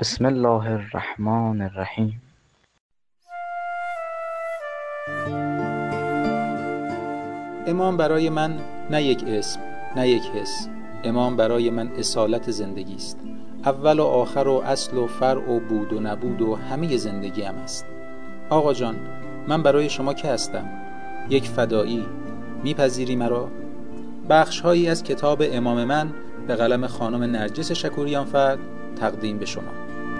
بسم الله الرحمن الرحیم. امام برای من نه یک اسم، نه یک حس. امام برای من اصالت زندگی است. اول و آخر و اصل و فرع و بود و نبود و همه زندگیم است. آقا جان، من برای شما که هستم؟ یک فدایی. میپذیری مرا؟ بخش‌هایی از کتاب امام من به قلم خانم نرجس شکوریانفر تقدیم به شما.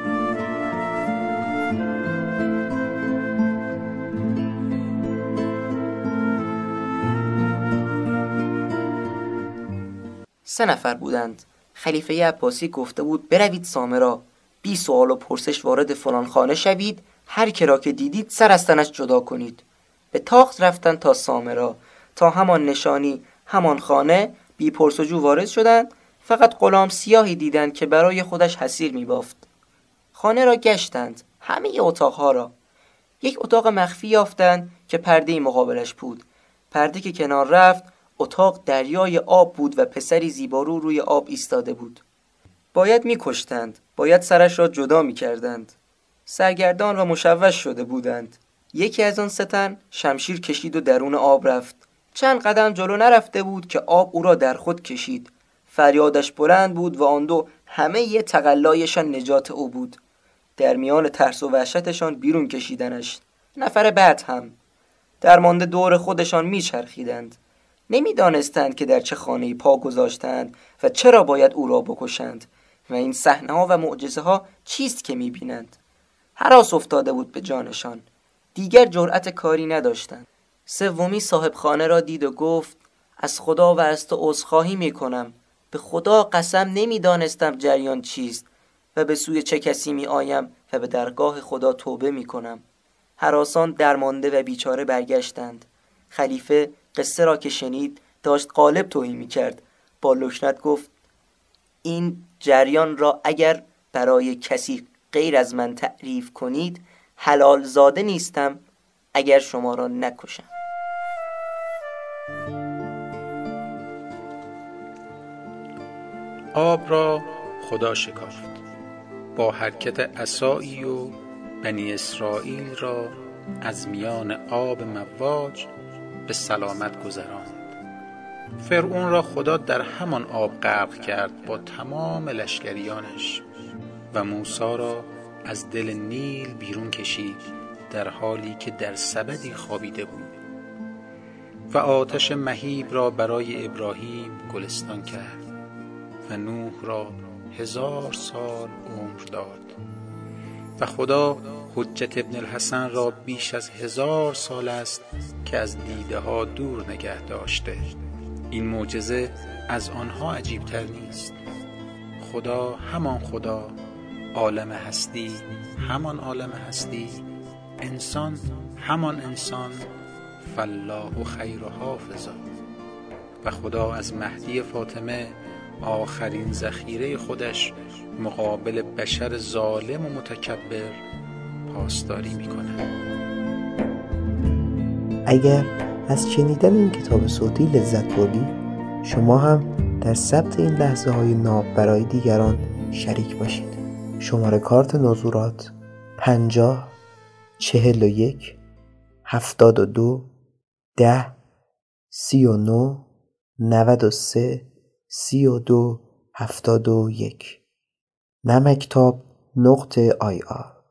سه نفر بودند. خلیفه عباسی گفته بود بروید سامرا، بی سوال و پرسش وارد فلان خانه شوید، هر که را که دیدید سر از تنش جدا کنید. به تاخت رفتند تا سامرا، تا همان نشانی همان خانه، بی پرسجو وارد شدند. فقط غلام سیاهی دیدند که برای خودش حسیر می بافت. خانه را گشتند، همه اتاقها را. یک اتاق مخفی یافتند که پرده مقابلش بود. پرده که کنار رفت، اتاق دریای آب بود و پسری زیبارو روی آب ایستاده بود. باید می‌کشتند، باید سرش را جدا می‌کردند. سرگردان و مشوش شده بودند. یکی از آن سه تن شمشیر کشید و درون آب رفت. چند قدم جلو نرفته بود که آب او را در خود کشید. فریادش بلند بود و آن دو همه ی تقلایشان نجات او بود. در میان ترس و وحشتشان بیرون کشیدنش. نفر بعد هم درمانده دور خودشان میچرخیدند. نمیدانستند که در چه خانه‌ای پا گذاشتند و چرا باید او را بکشند و این صحنه‌ها و معجزه‌ها چیست که می‌بینند. هراس افتاده بود به جانشان. دیگر جرأت کاری نداشتند. سومی صاحب خانه را دید و گفت از خدا و از تو عذرخواهی می‌کنم. به خدا قسم نمی‌دانستم جریان چیست و به سوی چه کسی می‌آیم و به درگاه خدا توبه می‌کنم. هراسان درمانده و بیچاره برگشتند. خلیفه قصه را که شنید داشت قالب توهی می‌کرد. با لکنت گفت این جریان را اگر برای کسی غیر از من تعریف کنید حلال زاده نیستم اگر شما را نکشم. آب را خدا شکافت، با حرکت عصایی و بنی اسرائیل را از میان آب مواج به سلامت گذراند. فرعون را خدا در همان آب غرق کرد با تمام لشکریانش و موسی را از دل نیل بیرون کشید در حالی که در سبدی خوابیده بود و آتش مهیب را برای ابراهیم گلستان کرد و نوح را 1000 سال عمر داد و خدا حجت ابن الحسن را بیش از 1000 سال است که از دیده ها دور نگه داشته. این معجزه از آنها عجیبتر نیست. خدا همان خدا، عالم هستی همان عالم هستی، انسان همان انسان، فالله خیر حافظا. و خدا از مهدی فاطمه آخرین ذخیره خودش مقابل بشر ظالم و متکبر پاسداری میکنه. اگر از شنیدن این کتاب صوتی لذت بردید، شما هم در ثبت این لحظه های ناب برای دیگران شریک باشید. شماره کارت نزورات 50 41 72 10 39 93 32 71 نمکتاب.ir